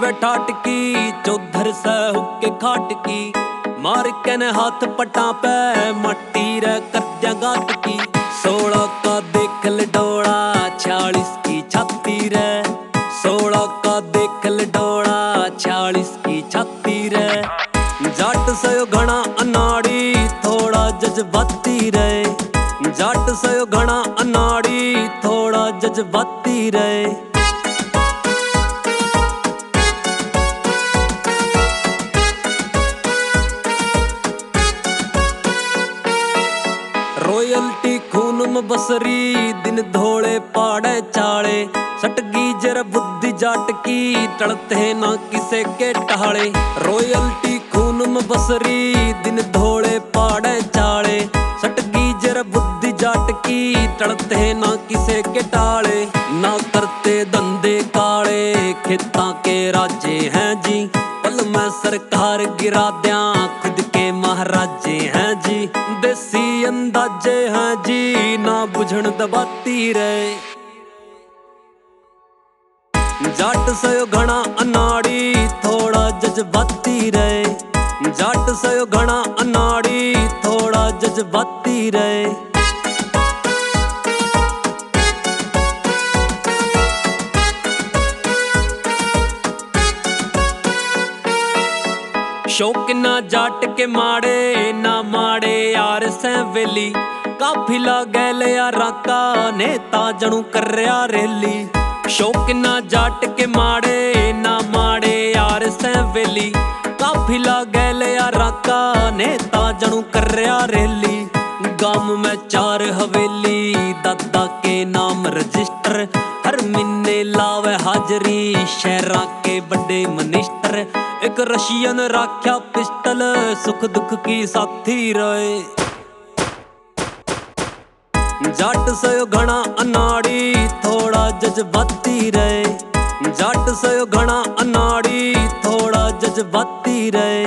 ठाट की चौधर से हुक्के खाट की मार के न हाथ पटा पे मट्टी रे कर दिया गाट की 16 का देख ल डोड़ा 46 की छाती रे 16 का देख ल डोड़ा 46 की छाती रे जाट से घना अनाड़ी थोड़ा जज्बाती रे जाट से घना अनाड़ी थोड़ा जज्बाती रे रॉयल्टी खून में बसरी दिन धोले पाड़े चाले सटगी जर बुद्धि जाट की टलते ना किसे के टाले रॉयल्टी खून में बसरी दिन धोले पाड़े चाले सटगी जर बुद्धि जाट की टलते ना किसे के टाले ना करते धंधे काले खेता के राजे हैं जी पल में सरकार गिरा द्या खुद के महाराजे हैं जी देसी अंदाजे हैं जी ना बुझण दबाती रे जाट से घना अनाड़ी थोड़ा जज्बाती रे जाट से घना अनाड़ी थोड़ा जज्बाती रे शौक ना जाट के माड़े ना माड़े यार से वेली काफिला गैल यारा का नेता जणू कर रहा रेली शौक ना जाट के माड़े ना माड़े यार से वेली काफिला गैल यारा का नेता जणू कर रहा रेली गांव में 4 हवेली दादा के नाम रजिस्टर हर महीने लावे हाजरी शहरा के बड़े मिनिस्टर एक रशियन राख्या पिस्टल सुख दुख की साथी रहे जाट से घना अनाड़ी थोड़ा जज्बाती रहे जाट से घना अनाड़ी थोड़ा जज्बाती रहे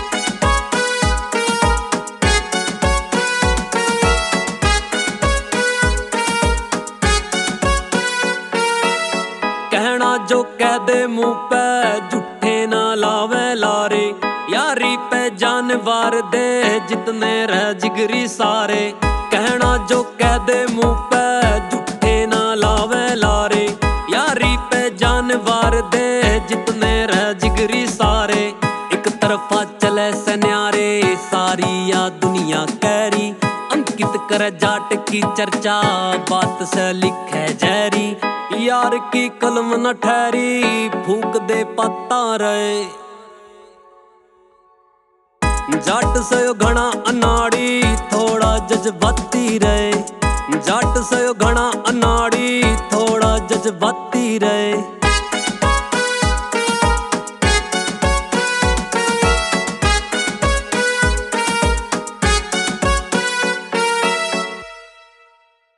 कहना जो कह दे मुंह पे झूठे ना लावे लारे यारी पे जानवर दे जितने रह जिगरी सारे कहना जो कह दे मुंह पे झूठे ना लावे लारे यारी पे जानवर दे जितने रह जिगरी सारे एक तरफा चले सन्यारे सारी या दुनिया कैरी अंकित कर जाट की चर्चा बात से लिखे जैरी यार की कलम न ठहरी फूक दे पत्ता रहे जाट से घना अनाड़ी थोड़ा जज्बाती रहे जाट से घना